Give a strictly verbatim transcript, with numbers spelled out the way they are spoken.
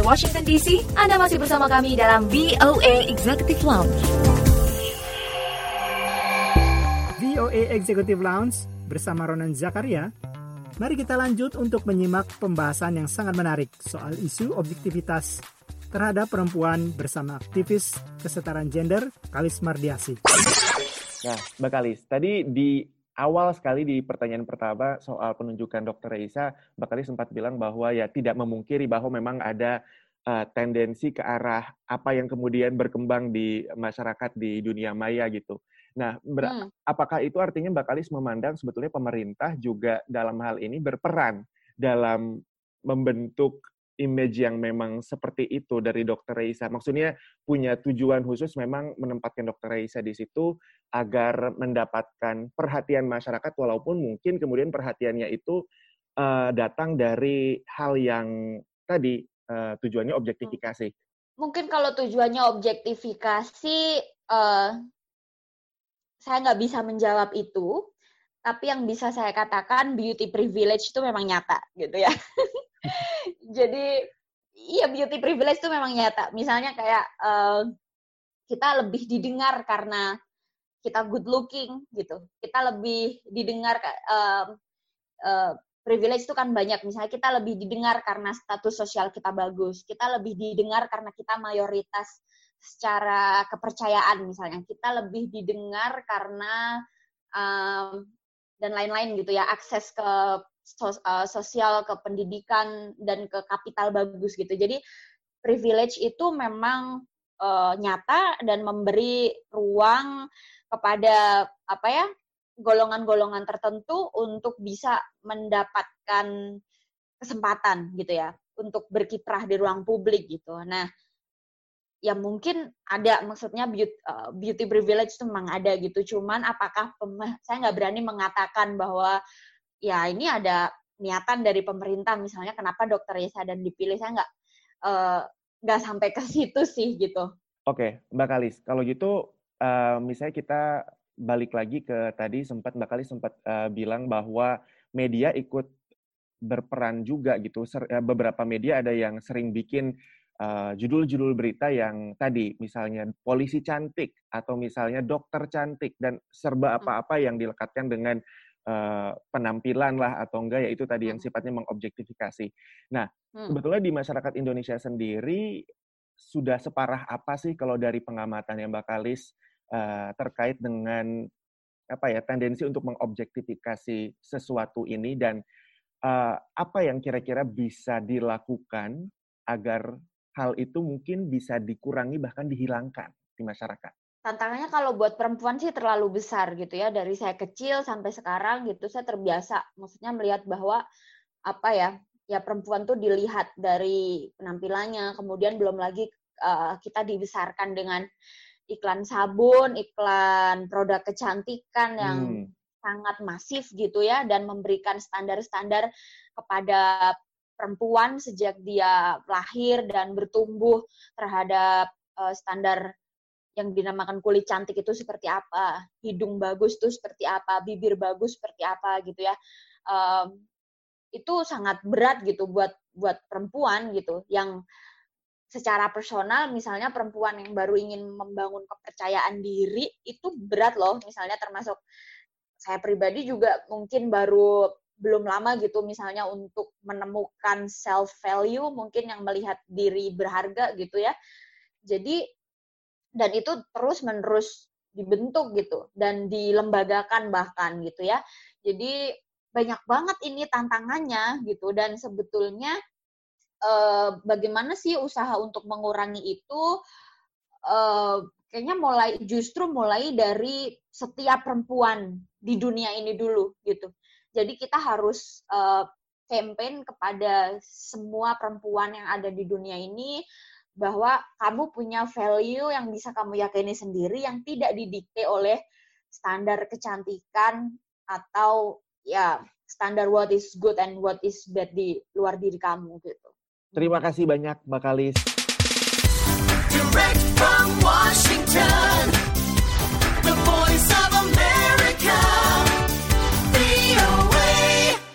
Washington D C, Anda masih bersama kami dalam V O A Executive Lounge. V O A Executive Lounge bersama Ronan Zakaria. Mari kita lanjut untuk menyimak pembahasan yang sangat menarik soal isu objektivitas terhadap perempuan bersama aktivis kesetaraan gender Kalis Mardiasih. Nah, Mbak Kalis, tadi di awal sekali di pertanyaan pertama soal penunjukan dokter Reisa, Mbak Kalis sempat bilang bahwa ya tidak memungkiri bahwa memang ada uh, tendensi ke arah apa yang kemudian berkembang di masyarakat di dunia maya gitu. Nah, ber- hmm. apakah itu artinya Mbak Kalis memandang sebetulnya pemerintah juga dalam hal ini berperan dalam membentuk image yang memang seperti itu dari dokter Reisa? Maksudnya punya tujuan khusus memang menempatkan dokter Reisa di situ agar mendapatkan perhatian masyarakat, walaupun mungkin kemudian perhatiannya itu uh, datang dari hal yang tadi uh, tujuannya objektifikasi. Mungkin kalau tujuannya objektifikasi, uh, saya nggak bisa menjawab itu, tapi yang bisa saya katakan beauty privilege itu memang nyata gitu ya. Jadi, iya beauty privilege itu memang nyata. Misalnya kayak uh, kita lebih didengar karena kita good looking gitu. Kita lebih didengar, uh, uh, privilege itu kan banyak. Misalnya kita lebih didengar karena status sosial kita bagus. Kita lebih didengar karena kita mayoritas secara kepercayaan misalnya. Kita lebih didengar karena um, dan lain-lain gitu ya, akses ke sos, uh, sosial, ke pendidikan, dan ke kapital bagus gitu. Jadi privilege itu memang uh, nyata dan memberi ruang kepada apa ya, golongan-golongan tertentu untuk bisa mendapatkan kesempatan gitu ya, untuk berkiprah di ruang publik gitu. Nah, ya mungkin ada, maksudnya beauty, uh, beauty privilege itu memang ada gitu, cuman apakah pem- saya nggak berani mengatakan bahwa ya ini ada niatan dari pemerintah misalnya kenapa dokter Reisa dan dipilih, saya nggak uh, nggak sampai ke situ sih gitu. Oke, Mbak Kalis, kalau gitu uh, misalnya kita balik lagi ke tadi sempat Mbak Kalis sempat uh, bilang bahwa media ikut berperan juga gitu. Ser- uh, beberapa media ada yang sering bikin Uh, judul-judul berita yang tadi misalnya polisi cantik atau misalnya dokter cantik dan serba apa-apa yang dilekatkan dengan uh, penampilan lah atau enggak, ya itu tadi yang sifatnya mengobjektifikasi. Nah, hmm. sebetulnya di masyarakat Indonesia sendiri sudah separah apa sih kalau dari pengamatan yang Mbak Kalis uh, terkait dengan apa ya tendensi untuk mengobjektifikasi sesuatu ini, dan uh, apa yang kira-kira bisa dilakukan agar hal itu mungkin bisa dikurangi bahkan dihilangkan di masyarakat? Tantangannya kalau buat perempuan sih terlalu besar gitu ya. Dari saya kecil sampai sekarang gitu saya terbiasa, maksudnya melihat bahwa apa ya, ya perempuan tuh dilihat dari penampilannya, kemudian belum lagi uh, kita dibesarkan dengan iklan sabun, iklan produk kecantikan yang hmm. sangat masif gitu ya, dan memberikan standar-standar kepada perempuan sejak dia lahir dan bertumbuh terhadap uh, standar yang dinamakan kulit cantik itu seperti apa, hidung bagus itu seperti apa, bibir bagus seperti apa gitu ya. Um, itu sangat berat gitu buat buat perempuan gitu, yang secara personal misalnya perempuan yang baru ingin membangun kepercayaan diri itu berat loh, misalnya termasuk saya pribadi juga mungkin baru belum lama gitu misalnya untuk menemukan self value, mungkin yang melihat diri berharga gitu ya. Jadi dan itu terus menerus dibentuk gitu dan dilembagakan bahkan gitu ya. Jadi banyak banget ini tantangannya gitu, dan sebetulnya eh, bagaimana sih usaha untuk mengurangi itu eh, kayaknya mulai justru mulai dari setiap perempuan di dunia ini dulu gitu. Jadi kita harus uh, campaign kepada semua perempuan yang ada di dunia ini bahwa kamu punya value yang bisa kamu yakini sendiri, yang tidak didikte oleh standar kecantikan atau ya standar what is good and what is bad di luar diri kamu gitu. Terima kasih banyak Mbak Kalis. Direct from